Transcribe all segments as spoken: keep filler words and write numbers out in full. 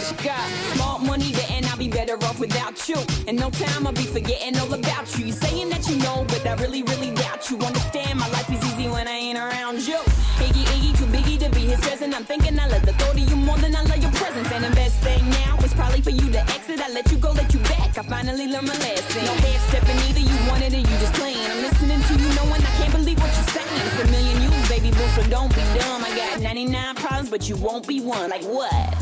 Let's go. Smart money there and I'll be better off without you. In no time I'll be forgetting all about you. You saying that you know, but I really, really doubt you. Understand my life is easy when I ain't around you. Iggy, Iggy, too biggie to be his present. I'm thinking I love the thought of you more than I love your presence. And the best thing now is probably for you to exit. I let you go, let you back. I finally learned my lesson. No hair stepping either, you wanted it, you just playing. I'm listening to you knowing I can't believe what you're saying. It's a million you, baby boo, so don't be dumb. I got ninety-nine problems, but you won't be one. Like what?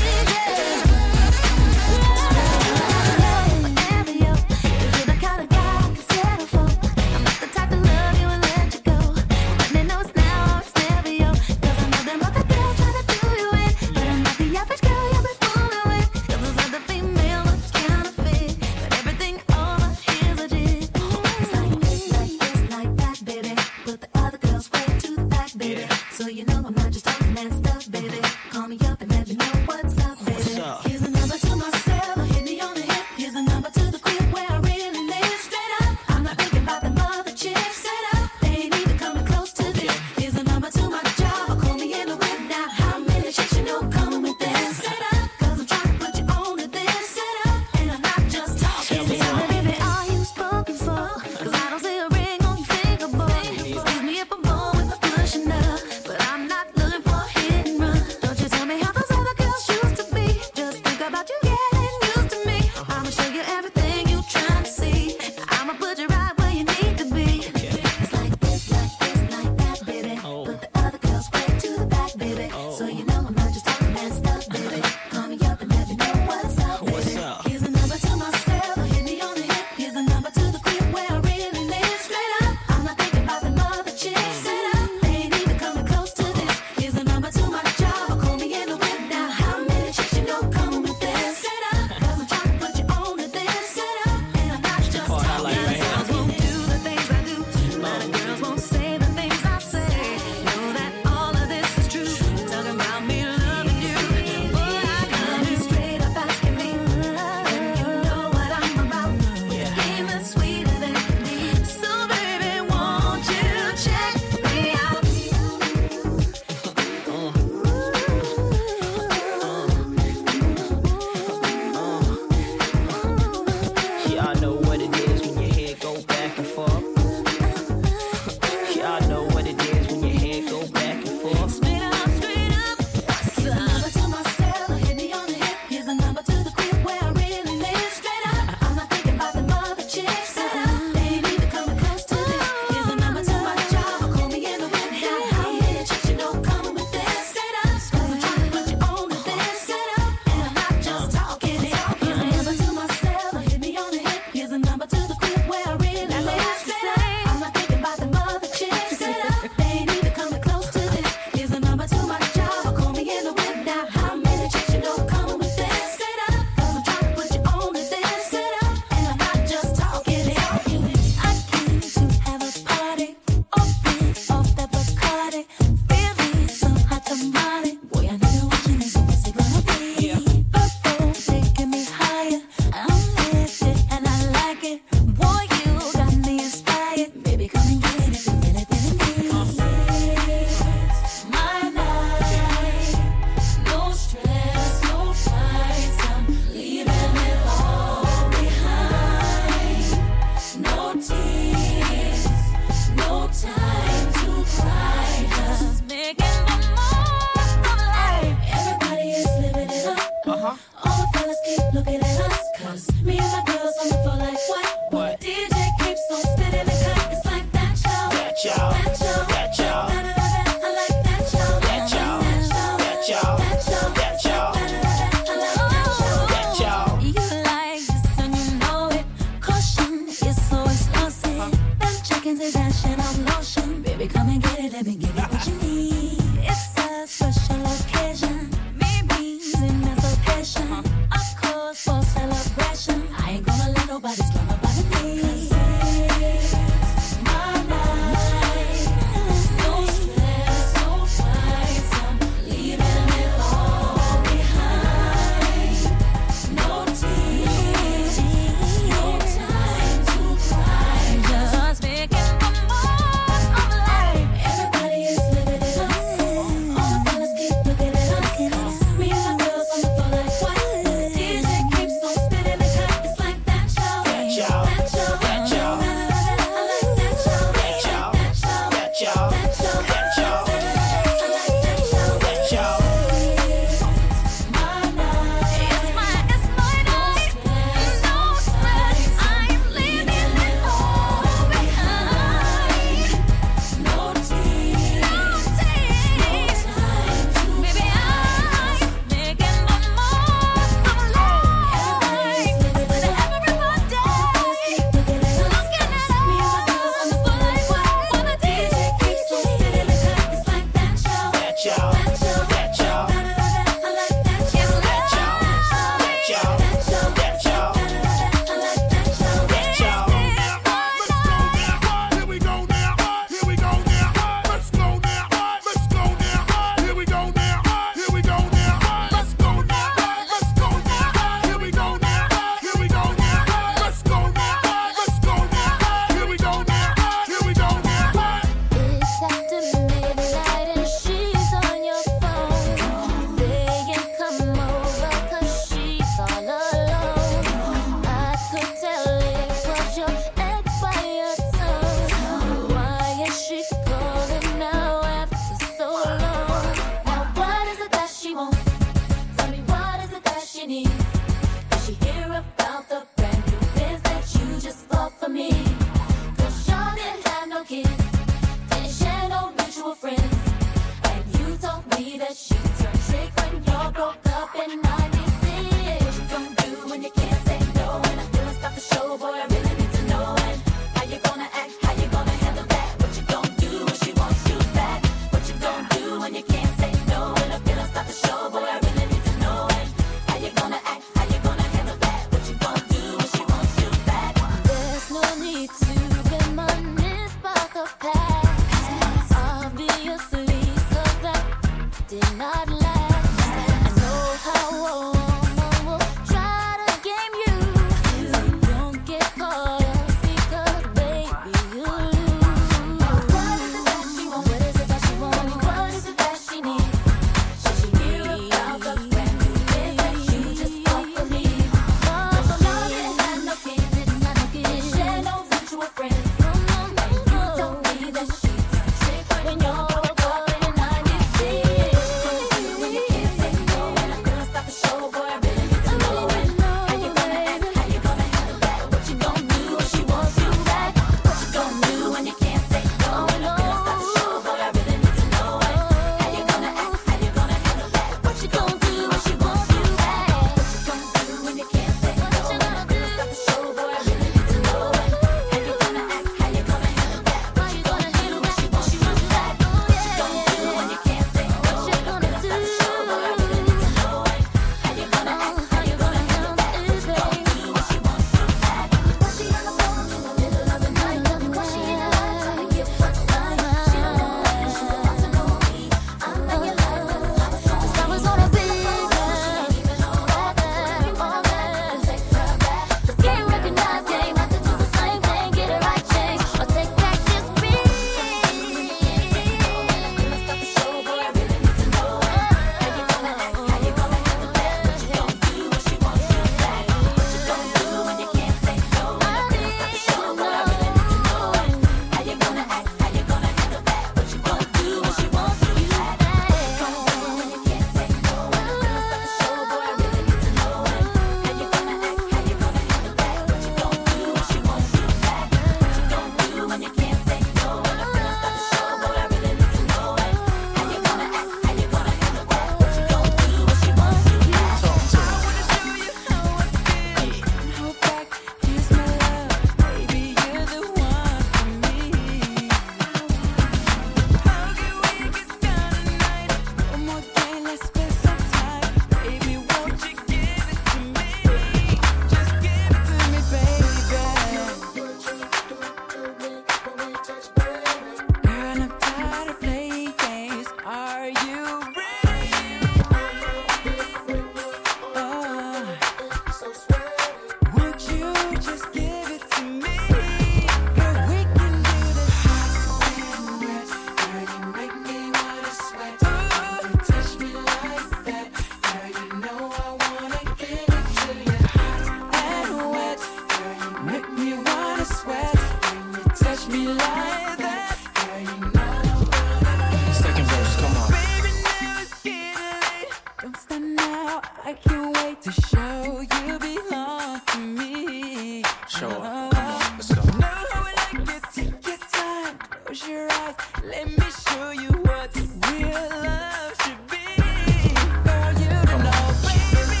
can't wait to show you belong to me. Show up. Come on, let's go. Know how I like it. Take your time. Close your eyes. Let me show you what real love should be. For you to Come know, baby.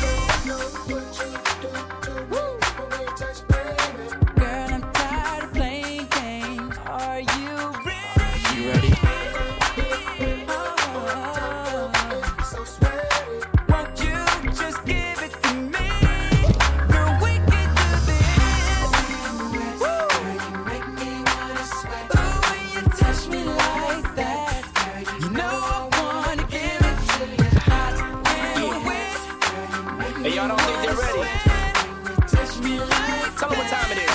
Girl, I'm tired of playing games. Are you ready? You ready? Won't you just give it to me? Girl, we can do this. Girl, you make me wanna sweat. Ooh, when you touch me like that, you know I wanna give it to you hot and wet. Hey, y'all don't think they're ready? Touch me like Tell them what time it is.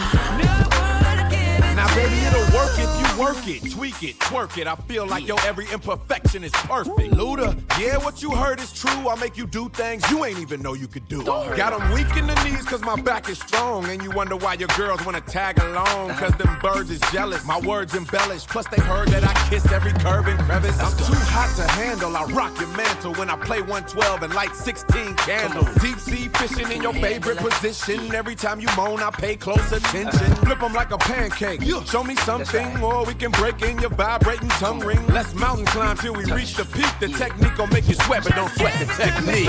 Now, baby, it'll work if you work it, tweak it, twerk it. I feel like your every imperfection is perfect. Luda, yeah, what you heard is true. I'll make you do things you ain't even know you could do. Got them weak in the knees cause my back is strong. And you wonder why your girls wanna tag along. Cause them birds is jealous, my words embellish. Plus they heard that I kiss every curve and crevice. I'm too hot to handle, I rock your mantle when I play one twelve and light sixteen candles. Deep sea fishing in your favorite position. Every time you moan, I pay close attention. Flip them like a pancake. Show me something, or we can break in your vibrating tongue ring. Let's mountain climb till we reach the peak. The technique gon' make you sweat, but don't sweat the technique.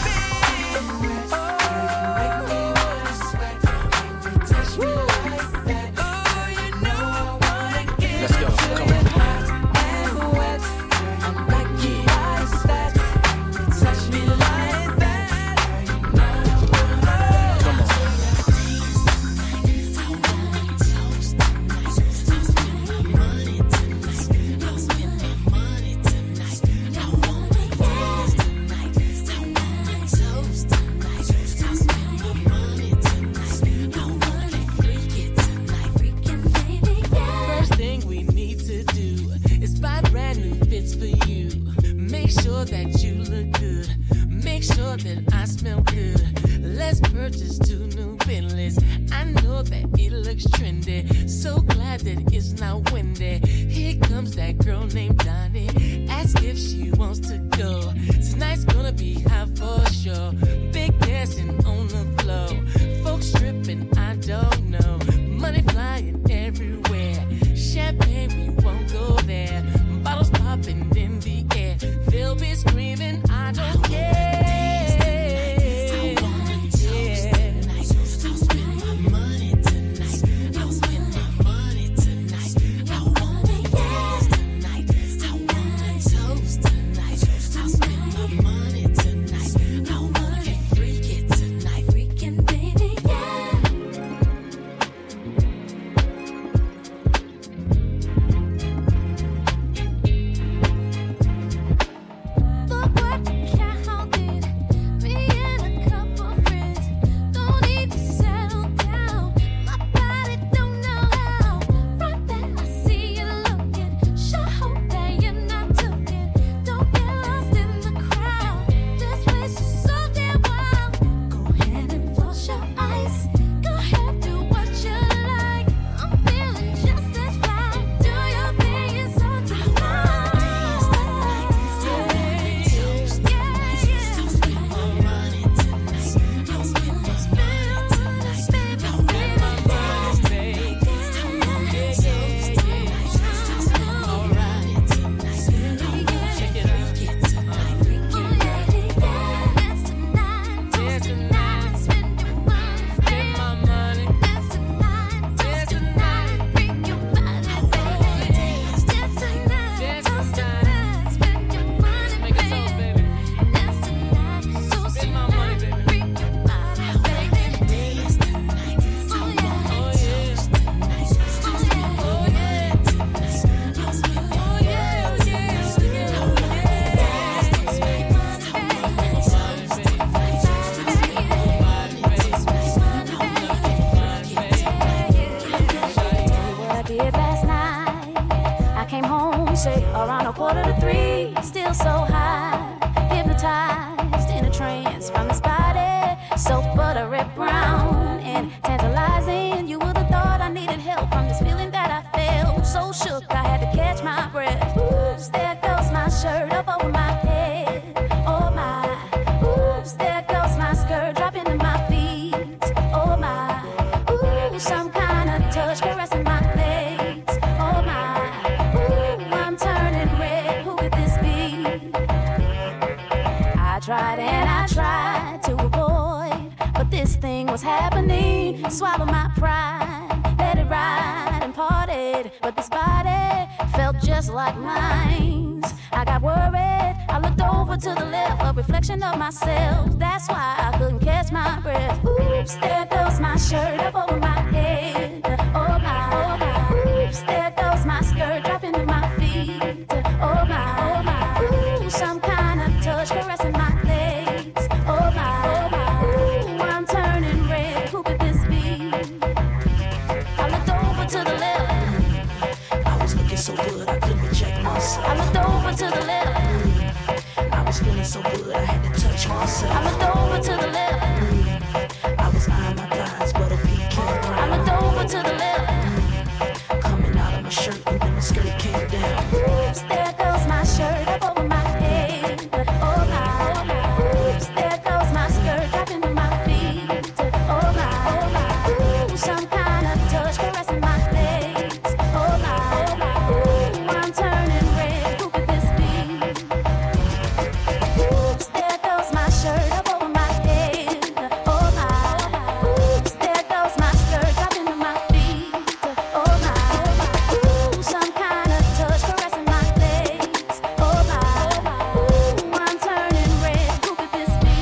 Let's go. Come on. That you look good, make sure that I smell good. Let's purchase two new Bentleys. I know that it looks trendy. So glad that it's not windy. Here comes that girl named Donnie. Ask if she wants to go. Tonight's gonna be hot for sure. Big dancing on the floor. Folks stripping, I don't know. Money flying everywhere. Champagne, we won't go there. Bottles popping in the air. They'll be screaming, I don't care. was happening. Swallow my pride, let it ride and partied. But this body felt just like mine. I got worried, I looked over to the left, a reflection of myself. That's why I couldn't catch my breath. Oops, there goes my shirt up over my head. Oh my, oh my. Oops, there goes my skirt dropping to my feet. Oh my, oh my. Ooh, some kind of touch caressing my legs. Oh my, oh my. Ooh, I'm turning red. Who could this be? I looked over to the left. I was looking so good, I couldn't reject myself. I looked over to the left. I was feeling so good, I had to touch myself. I looked over to the left. I was eyeing my thighs, but a peak came round. I looked over to the left. Coming out of my shirt and then my skirt came down. Oops, there goes my shirt up over my head. Oh my, oh my. Oops, there goes my skirt dropping to my feet. Oh my, oh my. Ooh, some kind of touch caressing my legs. Oh my, oh my. Ooh, I'm turning red. Who could this be? Oops, there goes my shirt up over my head. Oh my. Oops, there goes my skirt dropping to my feet. Oh my, oh my. Ooh, some kind of touch caressing my legs. Oh my, oh my. Ooh, I'm turning red. Who could this be?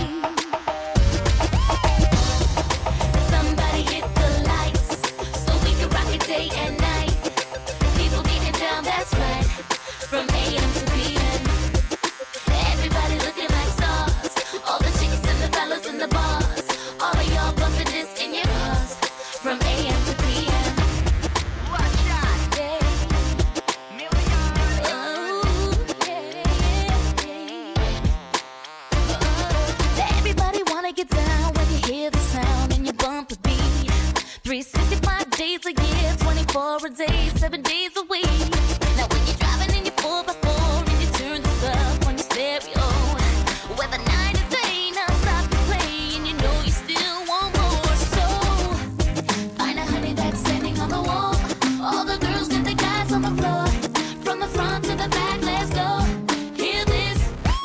Somebody hit the lights so we can rock it day and night. People getting down, that's right, from A M to P M. Everybody looking like stars. All the chicks and the fellas in the bars. All of y'all bumping this in your cars. From A M to P M. Watch out, yeah. Everybody wanna get down when you hear the sound and you bump the beat. three sixty-five days a year, twenty-four a day, seven days a week. Now when you're driving in your four by four and you turn this up on your stereo, whether night or day, non-stop you play and you know you still want more. So find a honey that's standing on the wall. All the girls get the guys on the floor. From the front to the back, let's go. Hear this.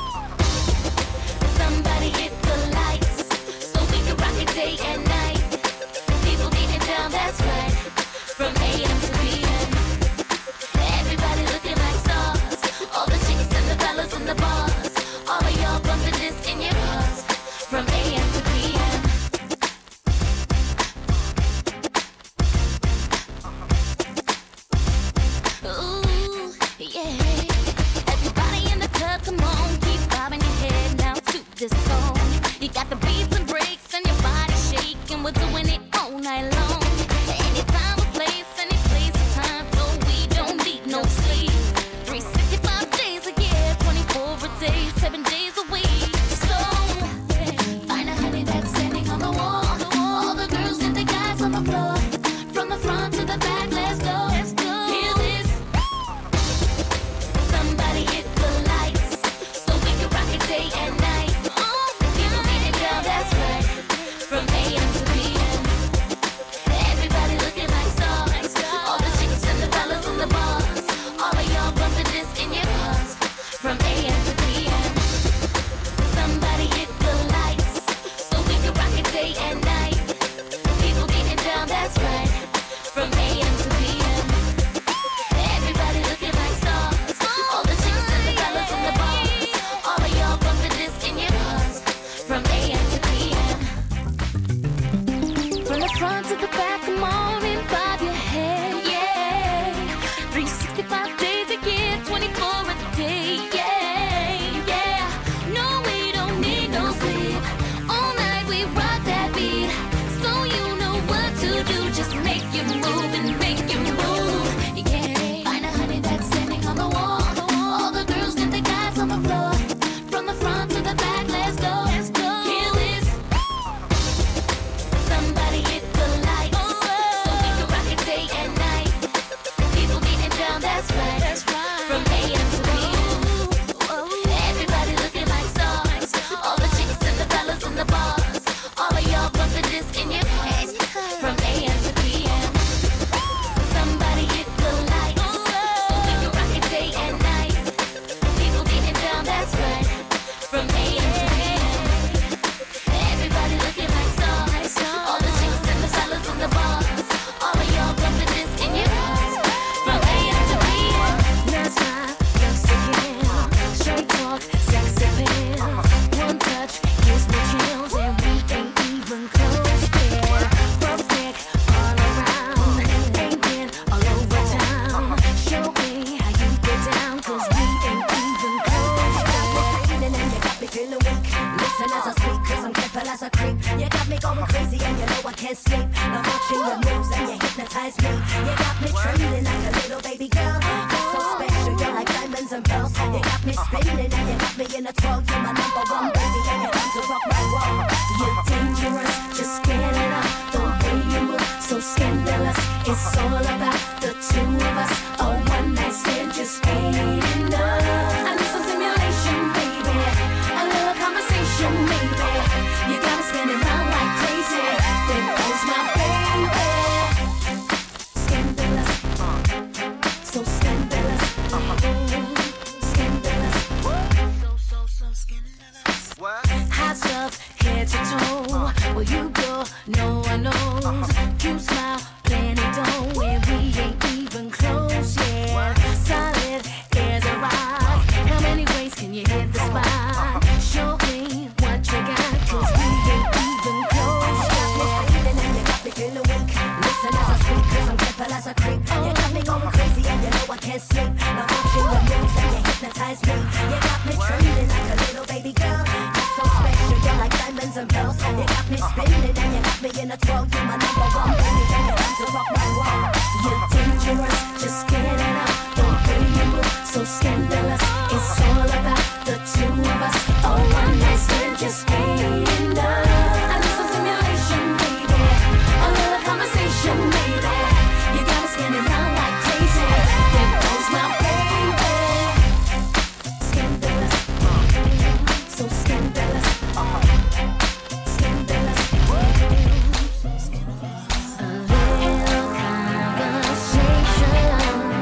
Somebody hit the lights so we can rock it day and night. People getting down, that's right, from A M to P M. Everybody looking like stars. All the chicks and the fellas in the bars. All of y'all bumping this in your cars. From A M to P M. Ooh, yeah. Everybody in the club, come on, keep bobbing your head now to this song. You got the beats and breaks and your body shaking. We're doing it all night long. Anytime, a place, any place, a time. No, we don't need no sleep. three sixty-five days a year, twenty-four a day, seven days a week. So find a honey that's standing on the wall. All the girls and the guys on the floor. From the front to the back, let's go. Let's go. Hear this. Somebody hit the lights so we can rock it day and night. People getting down, that's right, from A M to P M. Everybody looking like stars. All the chicks and the fellas in the bars. All of y'all bumping this in your cars. From A M to P M. Somebody hit the lights so we can rock it day and night. People getting down, that's right, from A M to P M. Everybody looking like stars. All the chicks and the fellas in the bars. All of y'all bumping this in your cars. From A M to P M. From the front to the back, come on and bob your head, yeah. three sixty-five days a year, twenty-four a day, yeah, yeah. No, we don't need no sleep. All night we rock that beat. So you know what to do, just make you move and make you move, yeah. Find a honey that's standing on the wall. All the girls get the guys on the floor. From the front to the back, let's go. Let's go. Hear this. Somebody hit the lights as a creep. You got me going crazy and you know I can't sleep. Now watching your moves and you hypnotize me. You got me trembling like a little baby girl. You're so special, you're like diamonds and pearls. You got me spinning and you got me in a twirl. You're my number one baby and you come to rock my world. You're dangerous, just get it up. The way you move, so scandalous. It's all about the two of us. A one night stand just ain't enough. I need some stimulation, baby. A little conversation, maybe. You got me spinning round like crazy. There goes my baby. Scandalous, so scandalous, scandalous, so so so scandalous. What? Hot stuff, head to toe. Where you go, no one knows. You smile, plenty dough, and we ain't even close yet. Solid as a rock. How many ways can you hit the spot? Show me what you got, 'cause we ain't even close yet. You got me feeling and you got me feeling weak. Listen as I speak, 'cause I'm careful as a creep. You got me going crazy and you know I can't sleep. Now watching your moves and you hypnotize me. You got me trembling like a little baby girl. You're so special, you're like diamonds and pearls. You got me spinning and you got me in a twirl. You're my number one baby and you come to rock my world. You're dangerous, just get it up. The way you move, so scandalous. It's all about the two of us. A one night stand just ain't enough. I need some stimulation, baby. A little conversation, maybe. You got me spinning round like crazy. There goes my baby. Scandalous, so scandalous, scandalous. A little conversation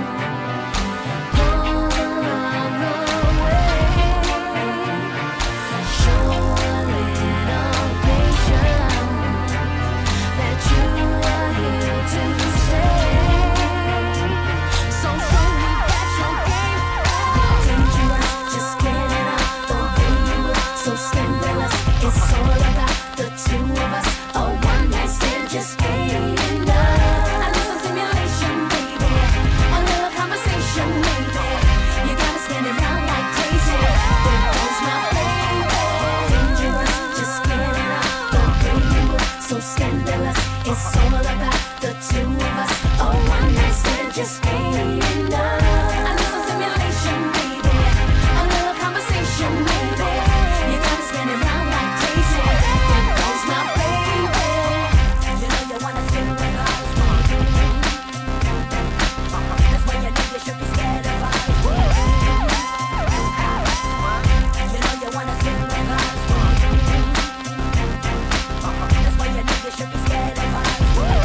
goes a long, long way. Show a little patience that you are here to stay. So show me that your game. You're dangerous, just get it up. The way you move, so scandalous. It's all about the two of us. A one night stand just ain't enough. I need some stimulation, baby. A little conversation, maybe. You got me spinning round like crazy. There goes my baby. Dangerous, just get it up. The way you move, so scandalous. It's all about the two of us. A one night stand just ain't enough. I need some stimulation, baby. A little conversation, maybe. You got me spinning round like crazy. There goes my baby. You know you wanna feel like I was born. That's why you know you should be scared of us. You know you wanna feel like I was born. That's why you know you should be scared of us.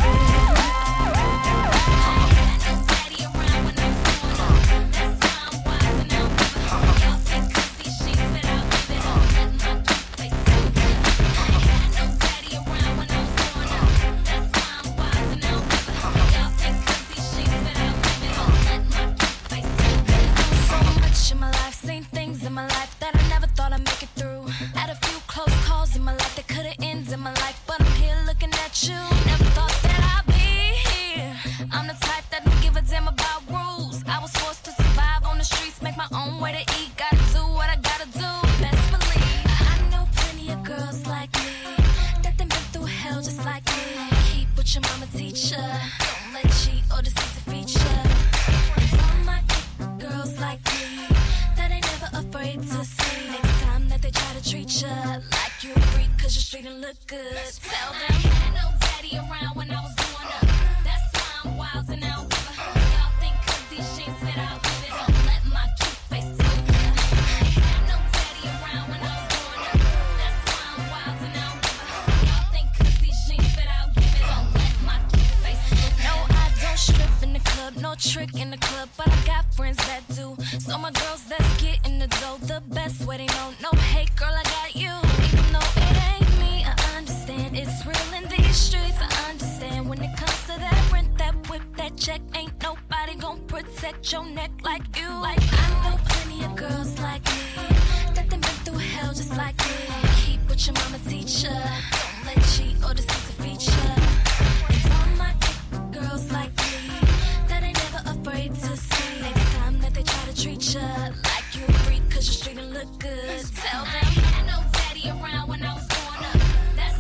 Daddy around when I was growing up. That's why I'm wise and now y'all think 'cause these sheets that I'll give it all. Let my cute face out. I had no daddy around when I was growing up. That's why I'm wise and now y'all think 'cause these sheets that I'll give it all. Let my cute face out. So much in my life, seen things in my life that I never thought I'd make it through. Had a few close calls in my life that could've ended my life, but I'm here looking at you. Never thought that I'd be here. I'm the type that don't give a damn about rules. I was forced to survive on the streets, make my own way to eat. Gotta do what I gotta do. Best believe I know plenty of girls like me that done been through hell just like me. Keep what your mama teach ya. Don't let cheat or deceit defeat ya. And all my girls like me that ain't never afraid to say next time that they try to treat ya like you a freak 'cause you're straight and look good. Tell them I had no daddy around when I was growing up. That's why I'm wild and out. Y'all think 'cause these sheets that I'll give it all. Let my cute face out. I had no daddy around when I was growing up. That's why I'm wild and out. Y'all think 'cause these sheets that I'll give it all. Let my cute face out. No, I don't strip in the club, no trick in the club, but I got friends that do. So my girls that's getting the dough, the best way they know. No hate, girl, I got you. Even though it ain't me, I understand it's real in these streets. I understand when it comes to that rent, that whip, that check. Ain't nobody gon' protect your neck like you. Like I know plenty of girls like me that done been through hell just like me. Keep what your mama teach ya. Don't let cheat or deceit defeat ya. And all my girls like me that ain't never afraid to say next time that they try to treat ya like you a freak 'cause you're straight and look good. Tell them I had no daddy around when I was growing up. That's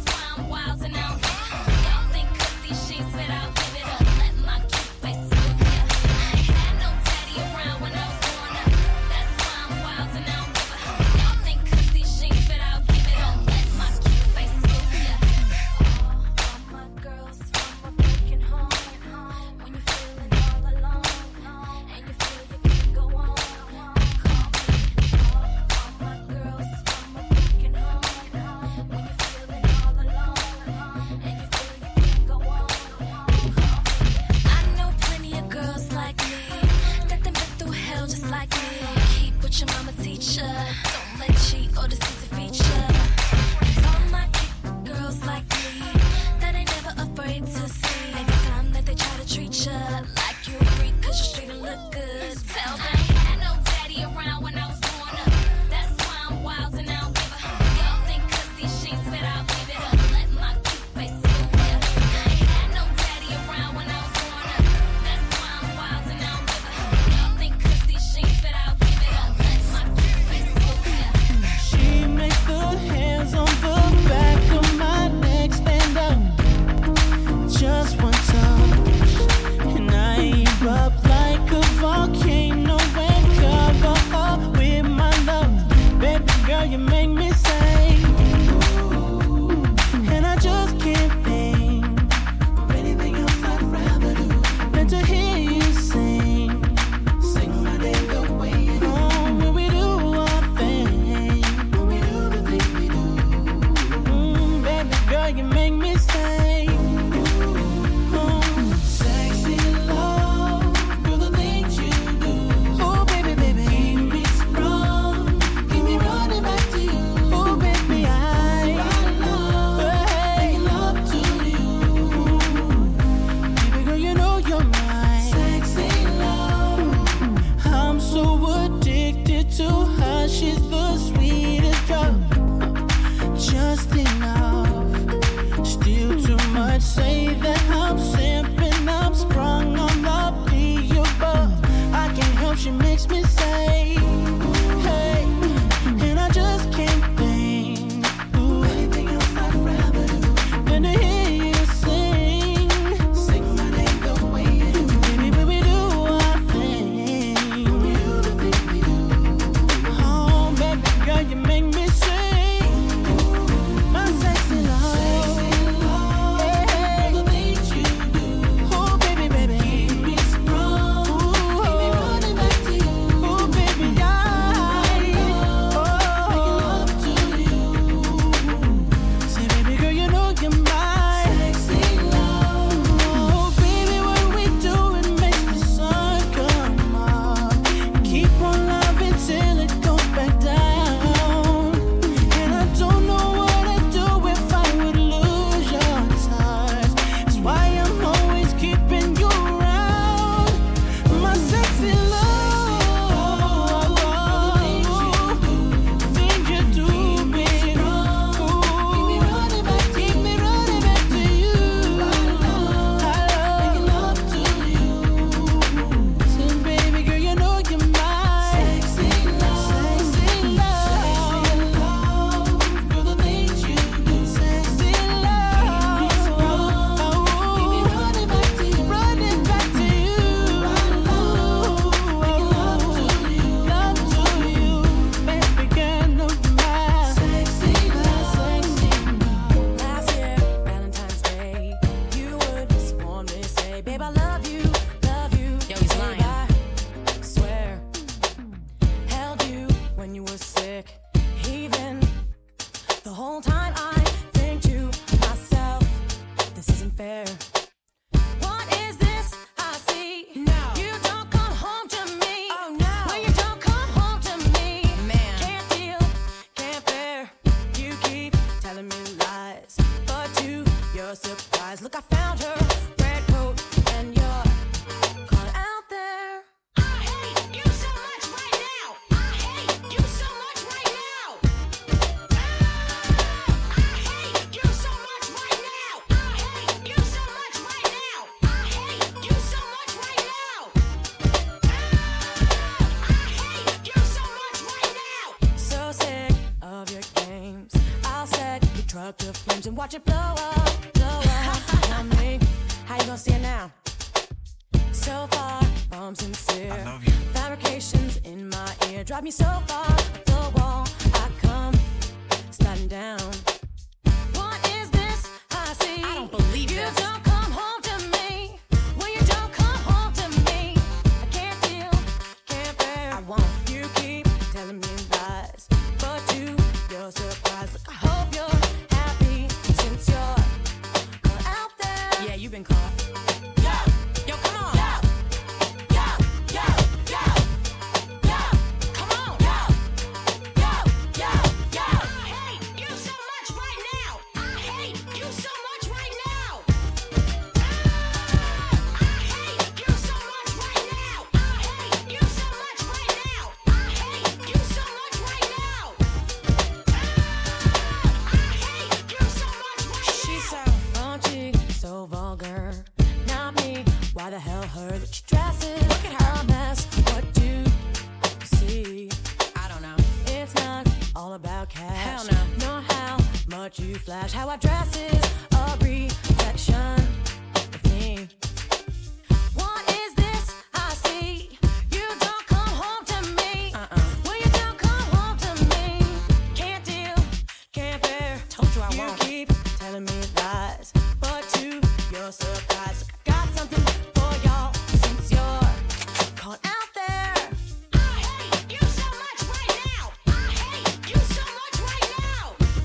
say that I'm simping, I'm sprung on love the above. I can't help, she makes me say, hey, and I just can't think. Ooh, anything else I'd rather do than to hear you sing, sing my name the way you do. Baby, when we do our thing, when we do the things we do. Oh, baby girl, you make me sing my sexy love. Watch it blow up, blow up on me. How you gonna see it now? So far from sincere. I love you. Fabrications in my ear drive me so far up the wall. I come sliding down. What is this I see? I don't believe you this. don't come home to me. When you don't come home to me, I can't deal, can't bear. I won't. You keep telling me lies, but to your surprise, look, I hope you're happy since you're caught out there. Yeah, you've been caught. Yo, yo, come on. Yo, yo, yo, yo, yo, come on. Yo, yo, yo, yo. I hate you so much right now. I hate you so much right now. I hate you so much right now. I hate you so much right now. I hate you so much right now. I hate you so much right now. She's so raunchy, so vulgar. Not me. Why the hell her that she dresses? Look at her mess. What do you see? I don't know. It's not all about cash. Hell no. Nor how much you flash. How I dress is a reflection of me. What is this I see? You don't come home to me. Uh-uh. When you don't come home to me, can't deal, can't bear. Told you I You won't. keep telling me lies, but to your surprise, I got something for y'all since you're caught out there. I hate you so much right now. I hate you so much right now.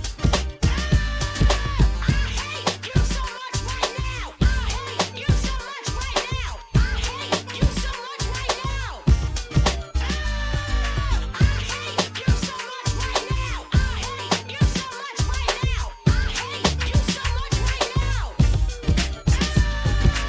I hate you so much right now. I hate you so much right now. I hate you so much right now. I hate you so much right now. I hate you so much right now. I hate you so much right now.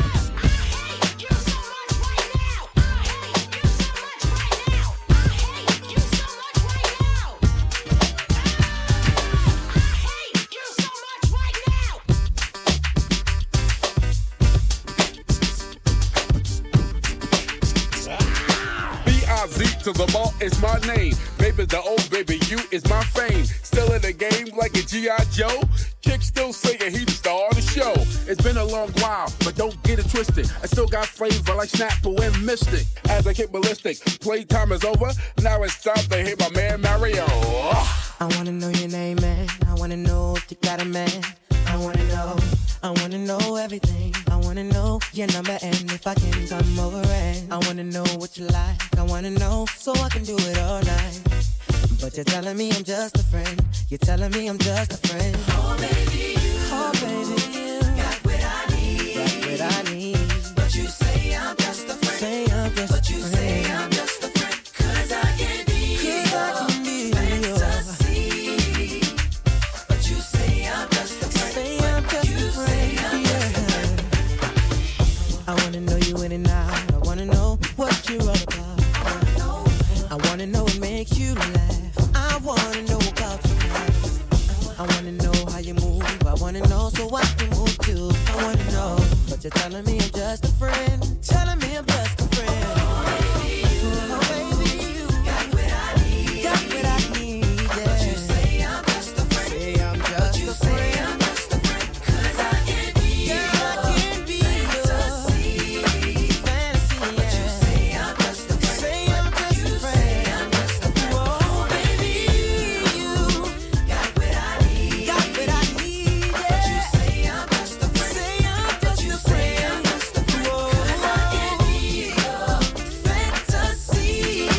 to the ball is my name. Baby's the old baby, you is my fame. Still in the game like a G I Joe. Kick still saying he the star of the show. It's been a long while, but don't get it twisted. I still got flavor like Snapple and Mystic. As I hit ballistic, playtime is over. Now it's time to hit my man Mario. I wanna know your name, man. I wanna know if you got a man. I wanna know, I wanna know everything. I wanna know your number and if I can come over and I wanna know what you like. I wanna know so I can do it all night. But you're telling me I'm just a friend. You're telling me I'm just a friend. Oh baby, you, oh baby, you got what I need. Got what I need. But you say I'm just a friend. Say I'm just but a you friend. Say I'm just a friend. Cause I can be Cause your I can be fantasy. But you say I'm just a friend. Say I'm just you a friend. I'm yeah. just a friend. I wanna know you in and out. I wanna know what you're all about. I wanna know. I wanna know what makes you laugh. I wanna know about your past. I wanna know how you move. I wanna know so I can move too. I wanna know, but you're telling me I'm just a friend. Telling me I'm just a friend. Oh baby, you, oh, baby, you got what I need. Got what I need, yeah. But you say I'm just a friend. Say I'm just but you a say friend. I'm just a friend. Cause I can be Girl, your I can be fantasy. Your fantasy, yeah. But you say I'm just a friend. Say I'm just a friend. Say I'm just a friend. Whoa, baby, you got what I need. Got what I need, yeah. But you say I'm just a friend. Say I'm just a friend. Whoa, cause I can be your fantasy.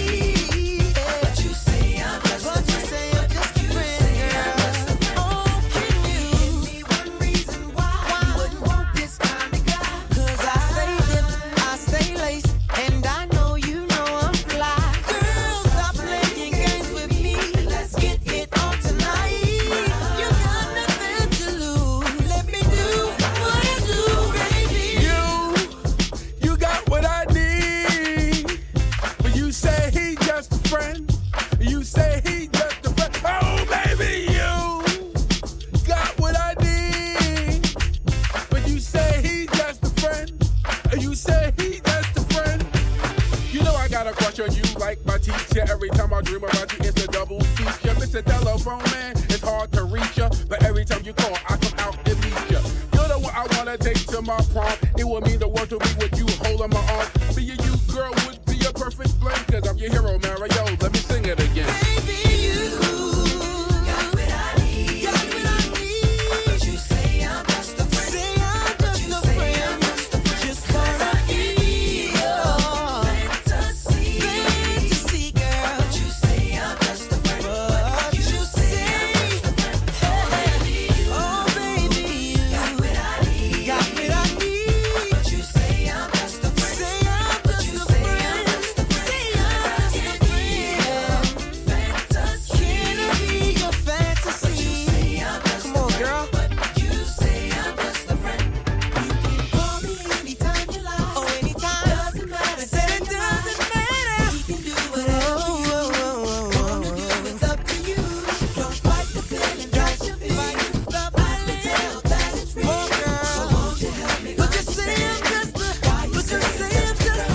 Yeah. But you say I'm just a friend. But you say I'm just a friend, girl. Oh, can you give me one reason why you wouldn't want this kind of guy? Cause I stay dipped, I stay laced, and I know you know I'm fly. Girl, stop playing games with me. Let's get it on tonight. You got nothing to lose. Let me do what I do, baby. You, you got what I need. But you say he just a friend. You say he just a friend. Oh, baby, you got what I need. But you say he just a friend. You say he just a friend. You know I got a crush on you like my teacher. Every time I dream about you, it's a double feature. Mister Telephone Man, it's hard to reach you. But every time you call, I come out and meet you. You're the one I wanna take to my prom. It would mean the world to me with you holding my arm. Being you, girl, would be a perfect blend. Cause I'm your hero, Mario. Let me sing it again. Baby, you got what I need. Got what I need. But you say I'm just a friend. Say I'm just a friend. Just wanna be your fantasy. Fantasy, girl. But you say I'm just a friend. But you say I'm just a friend. Oh, baby, you got what I need. Got what I need. But you say I'm just a friend. Say I'm just a friend. Say I'm just a friend. Fantasy. Can I be your fantasy? Come on, girl. But you say I'm just a friend. You can call me anytime you like. Oh, anytime. Doesn't matter. Said it doesn't matter. We can do whatever you wanna do. It's up to you. Don't fight the feeling. Don't you feel? Stop. I can tell that it's real. Oh, girl. So won't you help me? But you say I'm just a. But you say I'm just a friend.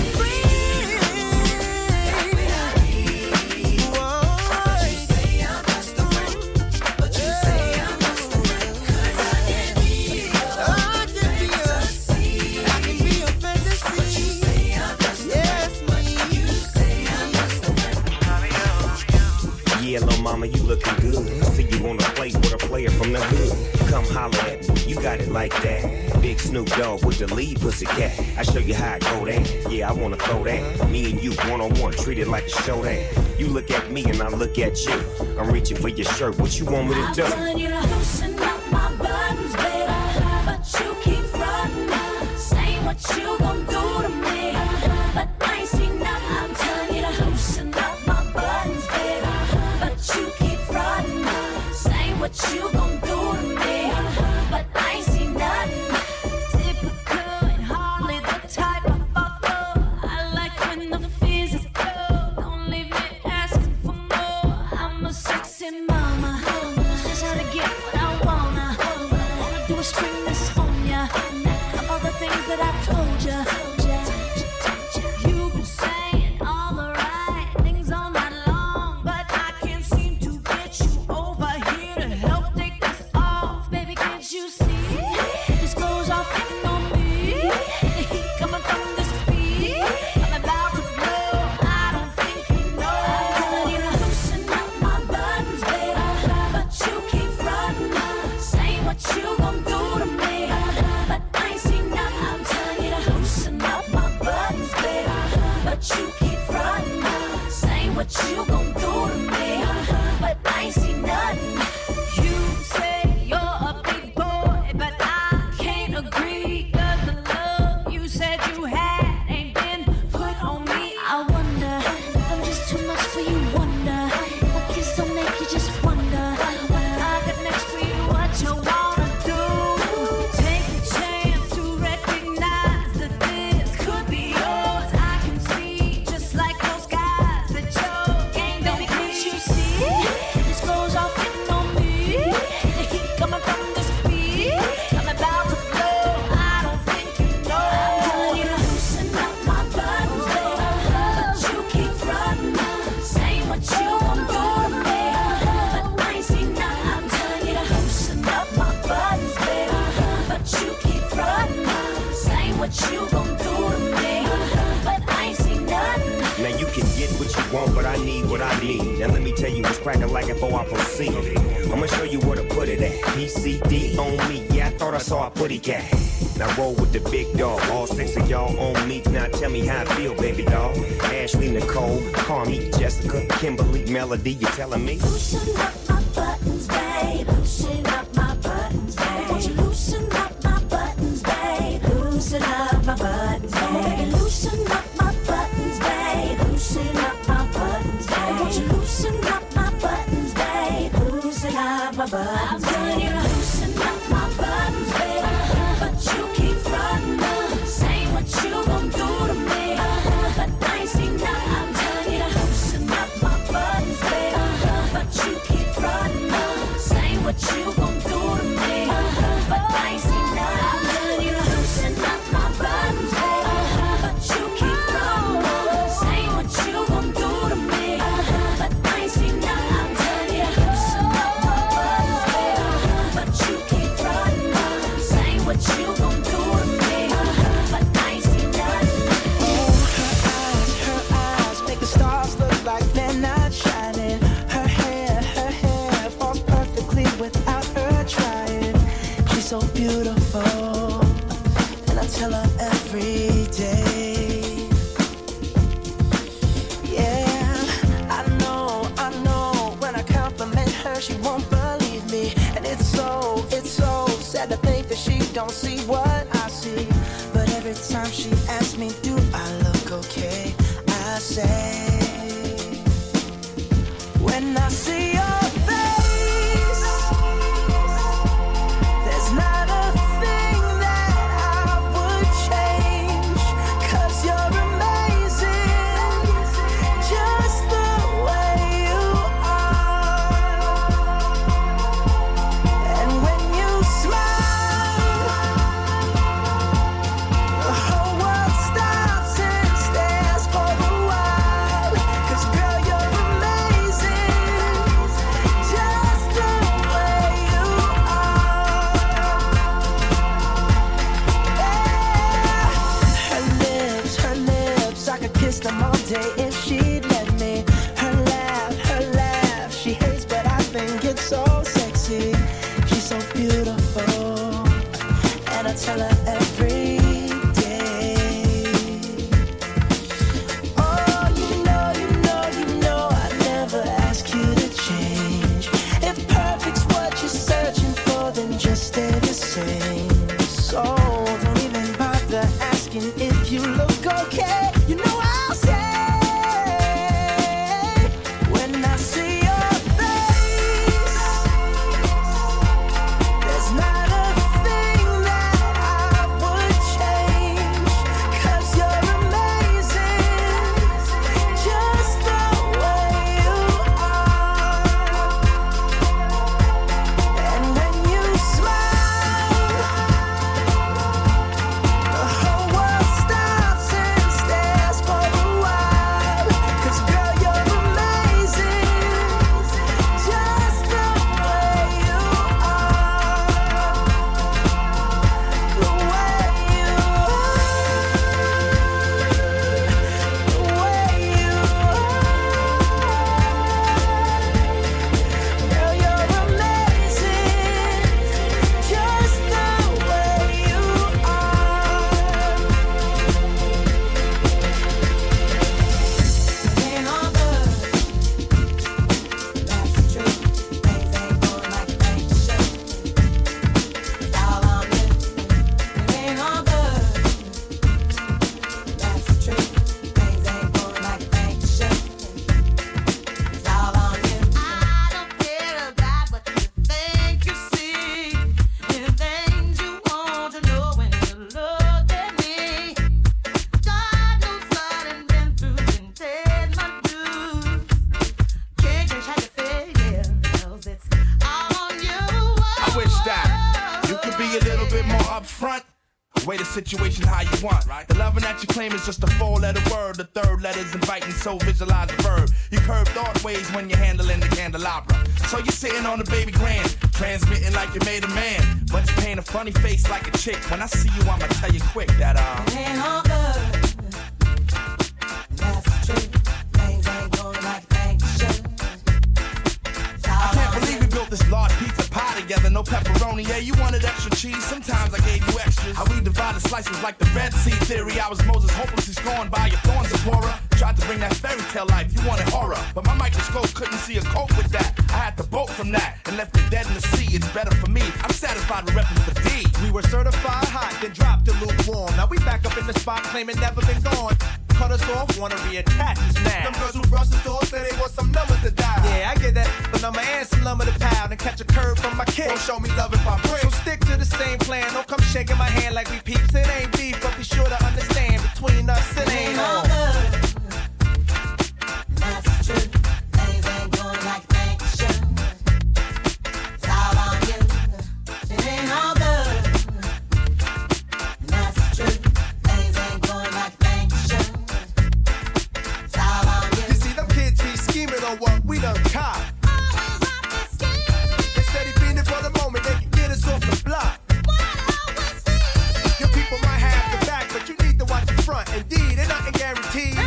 Yeah, little mama, you looking good. See you wanna play with a player from the hood. Come holler at me, you got it like that. Big Snoop Dogg with the lead pussy cat. I show you how I go down. Yeah, I wanna throw that. Me and you one on one, treat it like a showdown. You look at me and I look at you. I'm reaching for your shirt. What you want me to do? I'm telling you to loosen up my buttons, baby, but you keep frontin', saying what you gon' do to me, but I ain't seen nothing. I'm telling you to loosen up my buttons, baby, but you keep frontin', saying what you gon' do to me, but I ain't seen nothing. Typical and hardly the type I fall for. I like when the physical don't leave me asking for more. I'm a sexy mama, just how to get what I wanna. Wanna do is spring this on ya, of all the things that I told ya. You've been saying all the right you gon' do to me. But I ain't seen nothing. I'm telling you to loosen up my buttons, baby. But you keep frontin', saying what you gon' do to me. But I ain't seen nothing. You say you're a big boy, but I can't agree. 'Cause the love you said you had ain't been put on me. I wonder if I'm just too much for you. Wonder my kiss don't make you just wonder. When I get next to you, what you wanna do? Take the chance to recognize that this could be yours. I can see just like those guys that your game don't make. Can't you see? This goes off hitting on me. The heat coming from the speed. I'm about to blow. I don't think you know. I'm telling you to loosen up my buttons, baby. But you keep frontin', saying what you gon' do to me. But I ain't seen nothing. I'm telling you to loosen up my buttons, baby. But you keep frontin', saying what you gon' do to me. But I ain't seen nothing. Now you can get what you want, but I need what I need. Now let me tell you what's cracking like before I proceed. I'ma show you where to put it at. P C D on me, yeah, I thought I saw a putty cat. Now roll with the big dog, all six of y'all on me. Now tell me how I feel, baby doll. Ashley, Nicole, Carmi, Jessica, Kimberly, Melody, you telling me? Loosen up my buttons, babe. Loosen up my buttons, babe. Won't you loosen up my buttons, babe? Loosen up my buttons, babe. Loosen up my buttons, babe. Loosen up my buttons, babe. Won't you loosen up my buttons, babe? Loosen up my buttons. I'm telling you to loosen up my buttons, babe. But you keep frontin', saying what you gon' do to me. But I ain't seen nothing. I'm telling you to loosen up my buttons, babe. But you keep frontin', saying what you gon' do to me. But I ain't seen nothing. I'm telling you to loosen up my buttons, babe. But you keep frontin', saying what you gon' do to me. But I ain't seen nothing. I'm telling you to loosen up my buttons, babe. But you keep frontin', saying what you gon' do to me. But I ain't seen nothing. Her eyes make the stars look like they're not shining. Her hair, her hair falls perfectly without her trying. She's so beautiful, and I tell her every day. Yeah, I know, I know. When I compliment her, she won't believe me, and it's so, it's so sad to think that she don't see what I see. But every time she asks me, do I look okay? I say, when I see your face, there's not a thing that I would change. 'Cause you're amazing, just the way you are. And when you smile, the whole world stops and stares for a while. 'Cause girl, you're amazing, just the way you are. Yeah. Her lips, her lips, I could kiss them all day if she'd let me. Her laugh, her laugh, she hates but I think it's so sexy. She's so beautiful, and I tell her every day. Oh, you know, you know, you know I never ask you to change. If perfect's what you're searching for, then just stay the same. So don't even bother asking if you look okay. You know I'll say, when I see your face, there's not a thing that I would change. 'Cause you're amazing, just the way you are. And when you smile, be a little bit more upfront. Way the situation how you want. Right. The loving that you claim is just a four-letter word. The third letter's inviting, so visualize the verb. You curve thought ways when you're handling the candelabra. So you're sitting on the baby grand, transmitting like you made a man. But you paint a funny face like a chick. When I see you, I'ma tell you quick that uh. It ain't all good. That's true. Things ain't going like they should. I can't believe we built this large pizza pie together. No pepperoni, yeah, you wanted extra cheese. Sometimes I gave you extras. How we divided slices like the Red Sea theory. I was Moses, hopelessly scorned by your thorns, Zipporah. Tried to bring that fairy tale life, you wanted horror. But my microscope couldn't see a cope with that. I had to bolt from that and left it dead in the sea. It's better for me, I'm satisfied with repping for D. We were certified hot, then dropped to lukewarm. Now we back up in the spot, claiming never been gone. Cut us off, wanna reattach us now. Them girls who rush the door say they want some numbers to dial. Yeah, I get that, but I'ma add some lumber to pound and catch a curve from my kid. Don't show me love if I break. So stick to the same plan, don't come shaking my hand like we peeps. It ain't beef, but be sure to understand between us it ain't all good. That's true. Things ain't going like they should. It's all on you. It ain't all good. That's true. Things ain't going like they should. It's all on you. You see, them kids be scheming on what we done caught. Instead of feeding for the moment, they can get us off the block. Your people might have the back, but you need to watch the front. Indeed, ain't nothing guaranteed.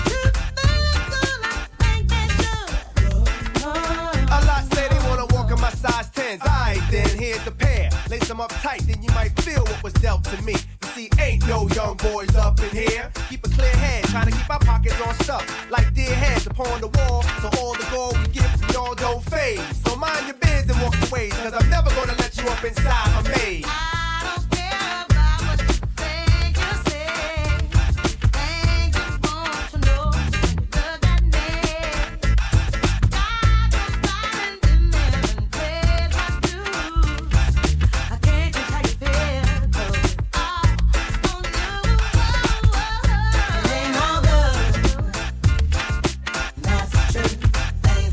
A lot say they wanna walk in my size tens. Alright then, here's the pair. Lace them up tight, then you might feel what was dealt to me. You see, ain't no young boys up in here. Keep a clear head, trying to keep our pockets on stuff. Like dear heads upon the wall, so all the gold we get from y'all don't fade. So mind your biz and walk the ways, cause I'm never gonna let you up inside my maze.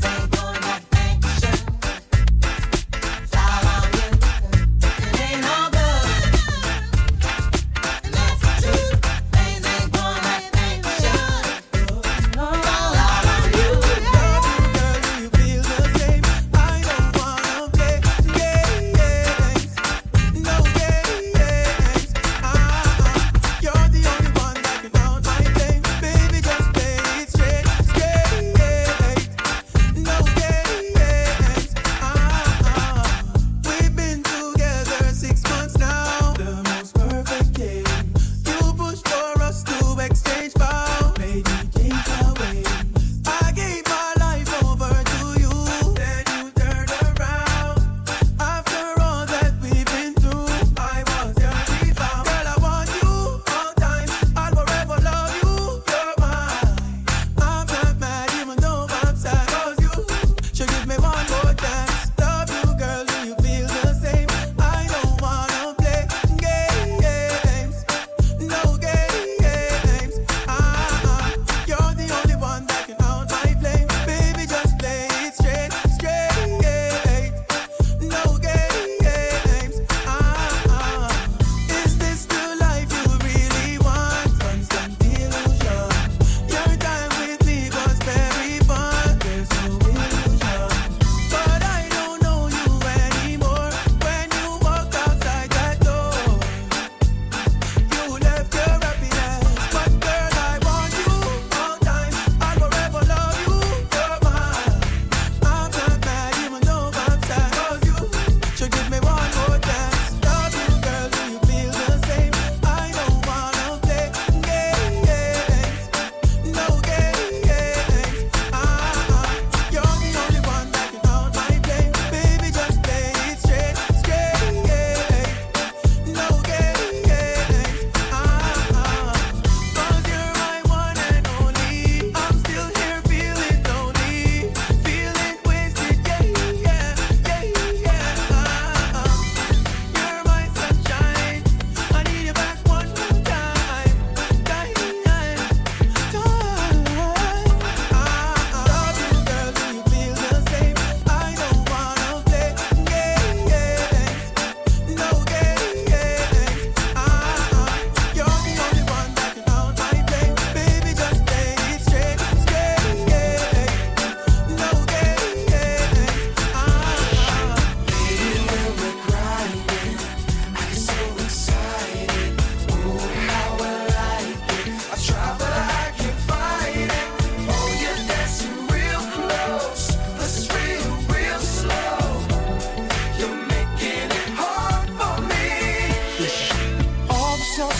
Ain't all good.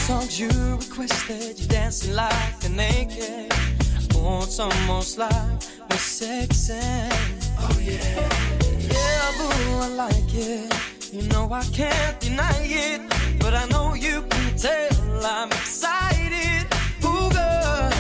songs you requested, you dancing like a naked. Oh, it's almost like we're sexing. Oh yeah, yeah, boo, I like it. You know I can't deny it, but I know you can tell I'm excited. Ooh, girl.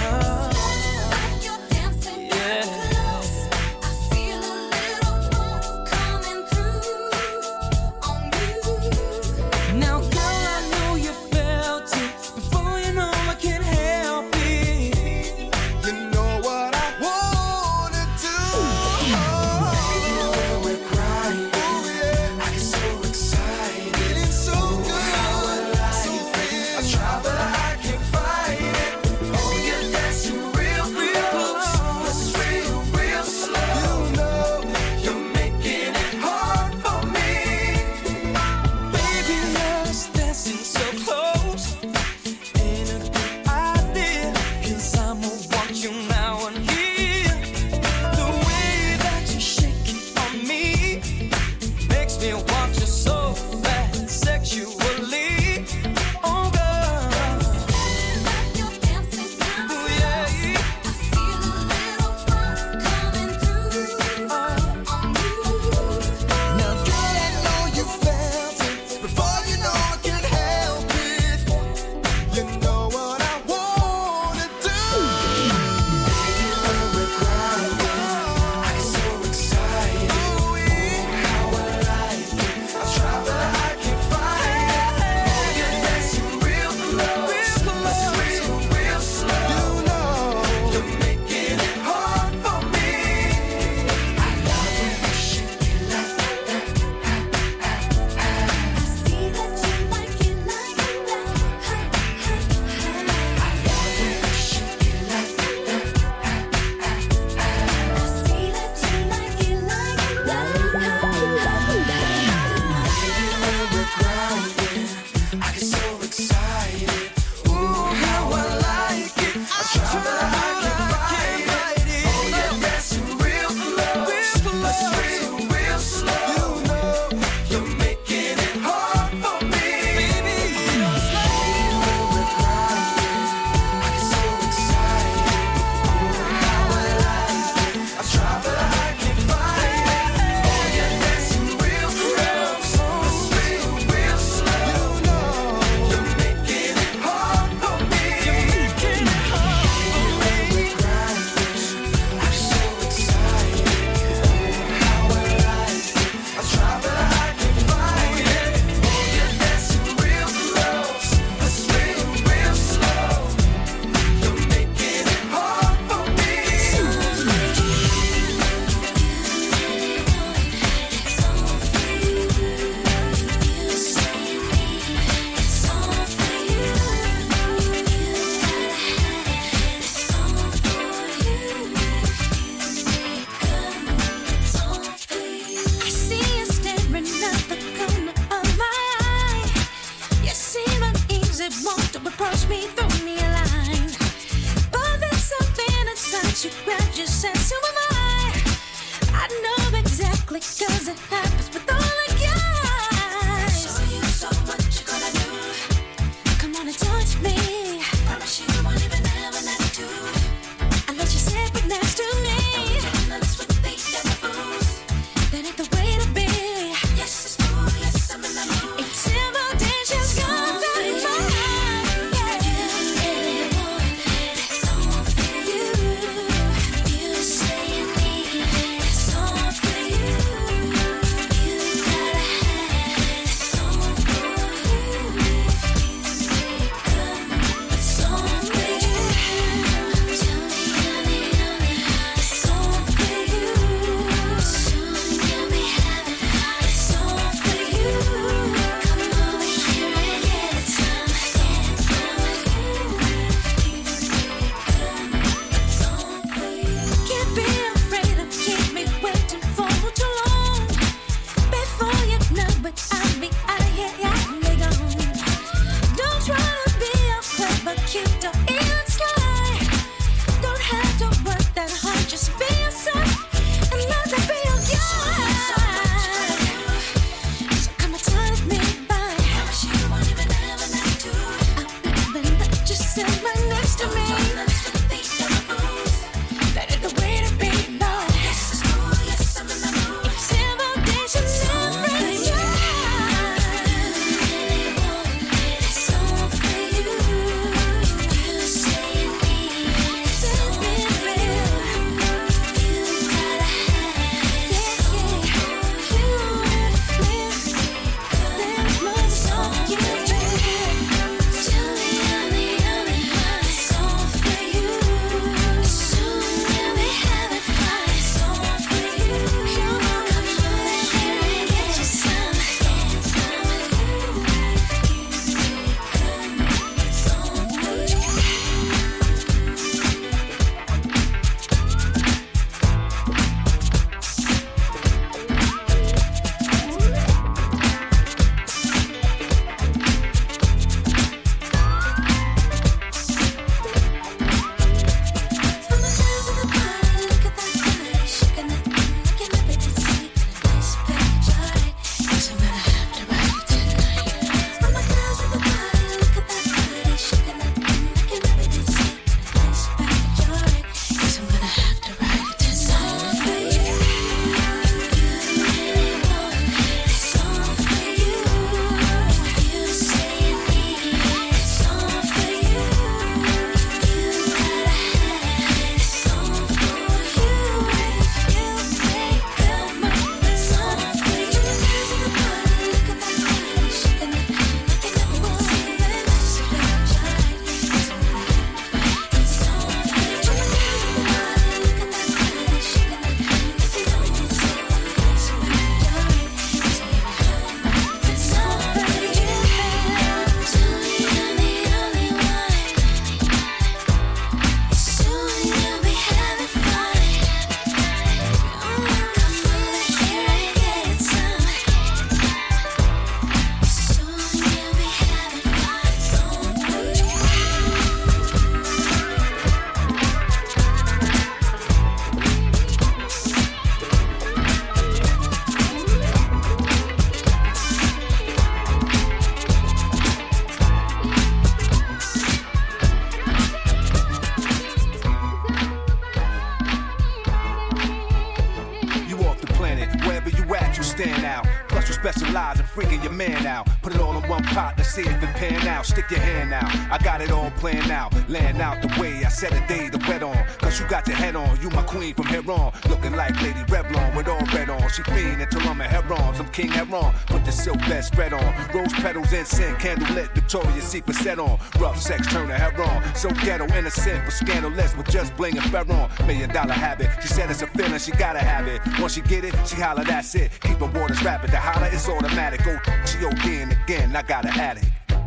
figure your man out. Put it all in one pot, let's see if it pan out. Stick your hand out, I got it all planned out. Laying out the way, I set a day to bet on. Cause you got your head on, you my queen from here on. Looking like Lady Revlon with all red on. She fiend until I'm a Heron, I'm King Heron. Put the silk vest spread on. Rose petals, incense, candle lit, Victoria's Secret set on. Rough sex, turn to Heron. So ghetto, innocent, but scandalous with just bling and Ferron. Million dollar habit, she said it's a feeling, she gotta have it. Once she get it, she holler, that's it. Keep her waters rapid, the holler is automatic. Oh, she ODing again, I got an addict.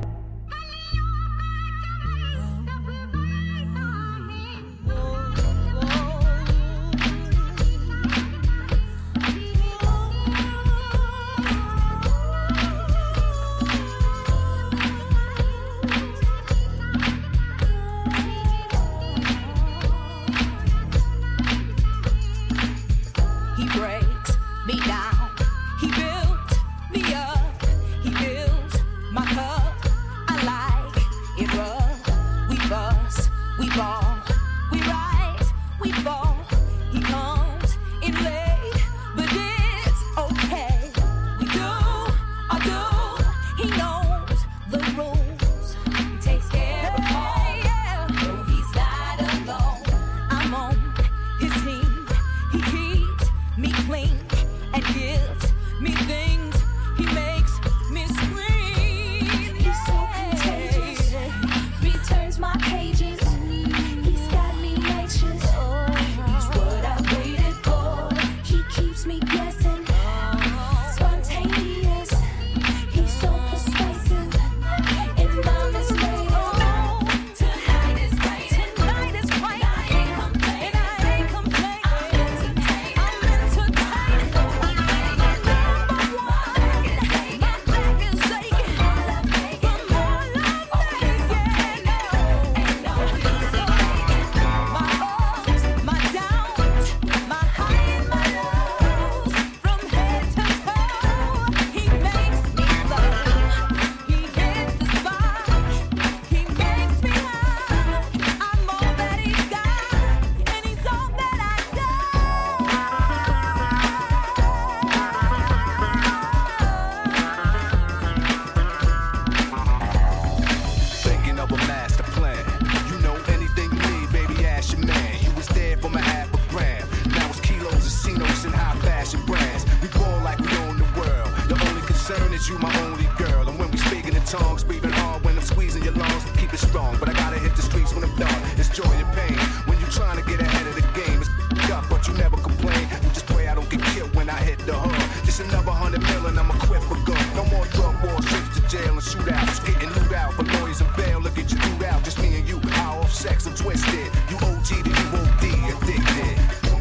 He breaks me down. He builds me up. He fills my cup. I like it rough. We fuss, we ball, we rise, we fall. He comes in late, but it's okay. We do our do. He knows the rules. He takes care of home. No, he's not alone. I'm on his team. He keeps me clean and gives me things. He makes me scream. He's so contagious. Returns my pages. He's got me anxious. He's what I waited for. He keeps me guessing. Spontaneous. He's so persuasive. And I'm his lady. Tonight is great. Tonight is great. I ain't complaining. I ain't complaining. I'm entertained. I'm entertained. I'm number one. My back is aching. My back is aching. From all I'm making. Ain't no peace of mind. My ups, my downs, my high and my lows, from head to toe, he makes me love. He hits the spot, he makes me high. I'm all that he's got, and he's all that I Thinking of a master plan. You know anything you need, baby, ask your man. You was there for my half a gram. Now it's kilos of Cinos and high fashion brands. We ball like we own the world. The only concern is you, my only girl. And when we speaking in tongues, breathing hard when I'm squeezing your lungs, keep it strong. But I gotta hit the streets when I'm done. It's joy and pain. When you trying to get ahead of the game, it's up, but you never complain. You just pray I don't get killed when I hit the hood. Just another hundred million, I'm equipped for gun. No more drug wars, trips to jail and shootouts. Getting loot out for lawyers and bail. Look at you through out, just me and you. How off sex and twisted. You O T to you O D, addicted.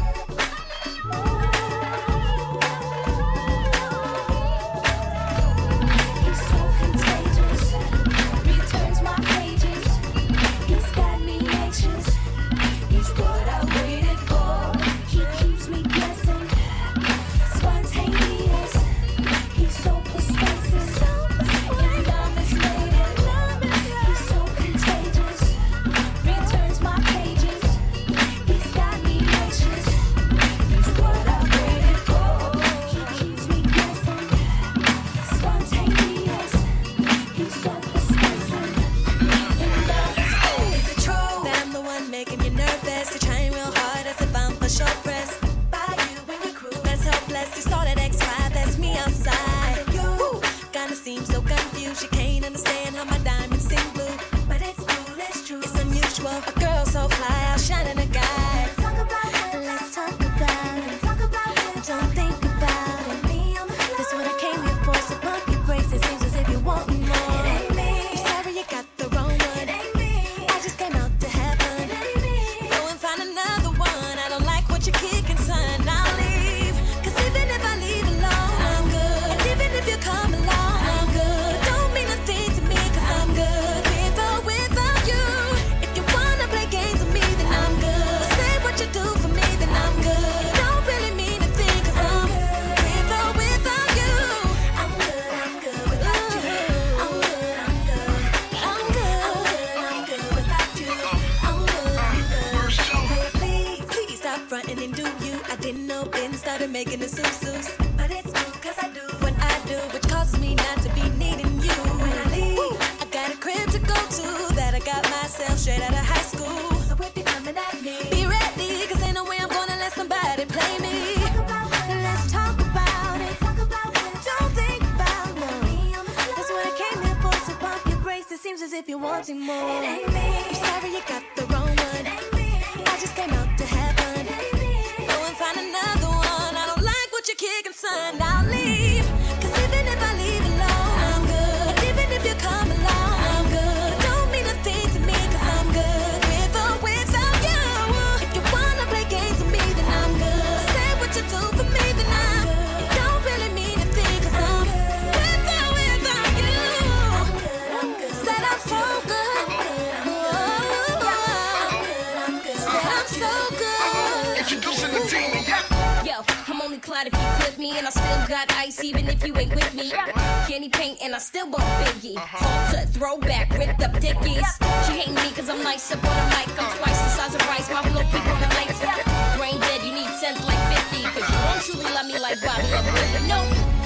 He's so contagious. Returns my pages. He's got me anxious. He's what I waited for. He keeps me guessing. Spontaneous. He's so persuasive. And I'm his lady. He's so contagious. Returns my pages. He's got me anxious. He's what I waited for. He keeps me guessing. Spontaneous. He's so persuasive. And I'm his lady. Is it true that I'm the one making you nervous? You're trying real hard as if I'm for short press. By you and your crew, that's helpless. You saw that X five, that's me outside. You kinda seem so confused. You can't understand how my diamonds sing blue. But it's cool, it's true. It's unusual. A girl so fly, outshining a guy. Talk about it. Let's talk about it. Talk about it. Don't think about it. Me on the floor. That's what I came here for. So pump your brakes. It seems as if you want more. It ain't me. I'm sorry you got the wrong one. It ain't me. I just came out to have fun. It ain't me. Go and find another one. I don't like what you're kicking, son. I'll leave. Cause even if I leave alone, I'm good. And even if you come along, I'm good. Don't mean a thing to me, cause I'm good. With or without you. If you wanna play games with me, then I'm good. Say what you do for me, then I'm good. Don't really mean a thing, cause I'm good. With or without you. I'm good, I'm good without you. I'm good, I'm good. I'm good. I'm good, I'm good without you. I'm good, I'm good. Please, please stop fronting and do you. I didn't know Ben started making the susus. But it's cool, cause I do. When I do, which causes me not seems as if you're wanting more. I'm sorry you got the wrong one. I just came out to have fun. Go and find another one. I don't like what you're kicking, son. I'll leave. Cause even if I leave alone, I'm good. And even if you come along, I'm good. It don't mean a thing to me, cause I'm good. With or without you. If you wanna play games with me, then I'm good. Say what you do for me, then I'm good. It don't really mean a thing, cause I'm with or without you. Said I'm so good. Said I'm so good. Introducing the team, yeah. Yo, I'm only glad if you clip me, and I still got ice even if you ain't with me. Candy paint and I still bump Biggie. Falter, throwback, ripped up dickies. She hating me cause I'm nice up on the mic. I'm twice the size of rice, my blow people on the lights. Brain dead, you need sense like fifty. Cause you don't truly love me like Bobby love me. Nope.